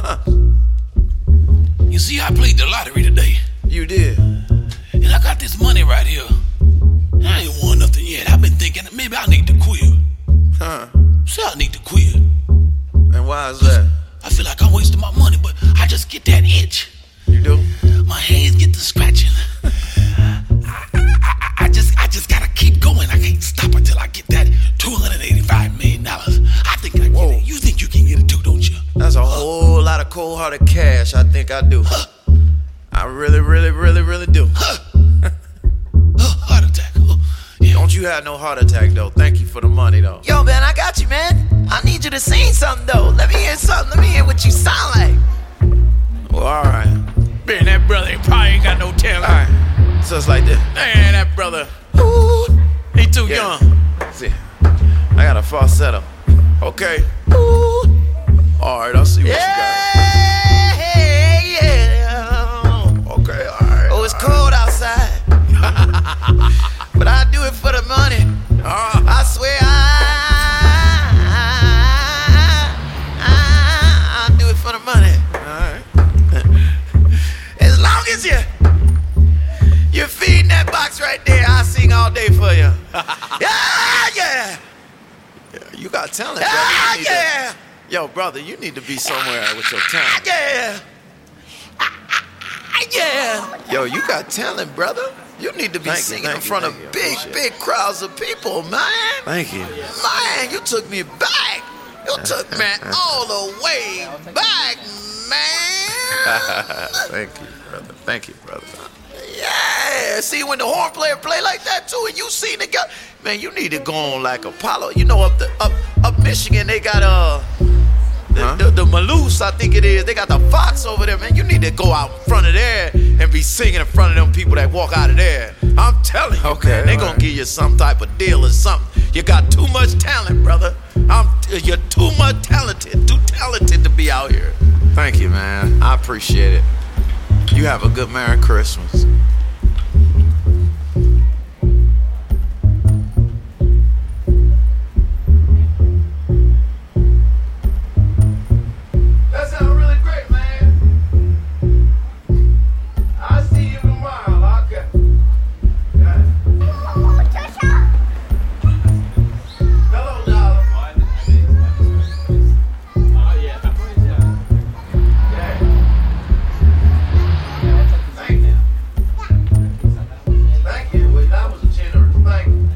You see, I played the lottery today. You did? And I got this money right here. I ain't won nothing yet. I've been thinking that maybe I need to quit. Huh? See, I need to quit. And why is that? I feel like I'm wasting my money, but I just get that itch. You do? My hands get to scratching. I just gotta keep going. I can't stop until I get that $285 million. I think I get it. You think you can get it too, don't you? That's a whole lot of cold-hearted cash. I think I do. I really do. Heart attack. Yeah. Don't you have no heart attack, though. Thank you for the money, though. Yo, man, I got you, man. I need you to sing something, though. Let me hear something. Let me hear what you sound like. Well, all right. Man, that brother probably ain't got no talent. All right. So it's like this. Man, that brother. Ooh, He too Yeah. young. See, I got a falsetto. Okay. ooh, All right, I'll see what you got. yeah. Okay, all right. Oh, it's cold outside. But I do it for the money. I swear I do it for the money. All right. As long as you're feeding that box right there, I'll sing all day for you. Yeah. You got talent, brother. You need Yeah. to- Yo, brother, you need to be somewhere with your talent. Yeah. Yeah. Yo, you got talent, brother. You need to be Thank you, Singing thank in you, front thank of you. I big, appreciate big crowds of people, man. Thank you. Man, you took me back. You took me all the way back, man. Thank you, brother. Thank you, brother. Yeah. See, when the horn player play like that too, and you sing the guy, man, you need to go on like Apollo. You know, up Michigan, they got the Maloose, I think it is. They got the Fox over there, man. You need to go out in front of there and be singing in front of them people that walk out of there. I'm telling you, Okay, man, they gonna alright. give you some type of deal or something. You got too much talent, brother. You're too talented to be out here. Thank you, man. I appreciate it. You have a good Merry Christmas. That sounds really great, man. I'll see you tomorrow. Okay. Hello, darling. Thank you. Thank you. Well, that was a generous. Thank you.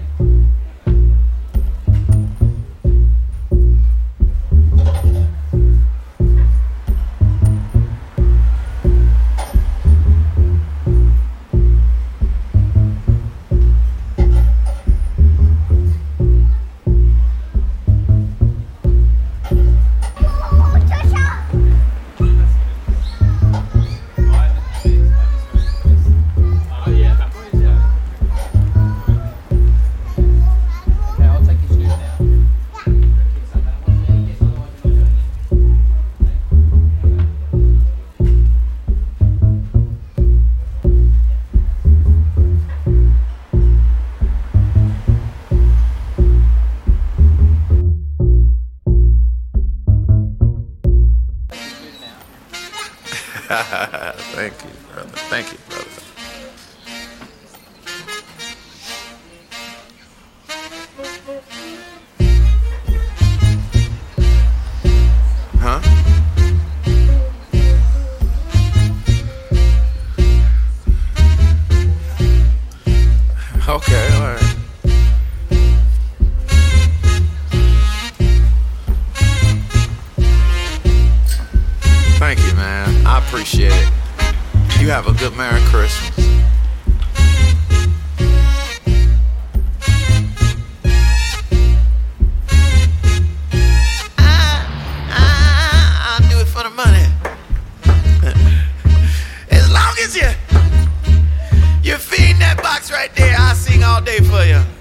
Thank you, brother. Thank you, brother. Huh? Okay, all right. Thank you, man. I appreciate it. You have a good Merry Christmas. I'll do it for the money. As long as you're feeding that box right there, I'll sing all day for you.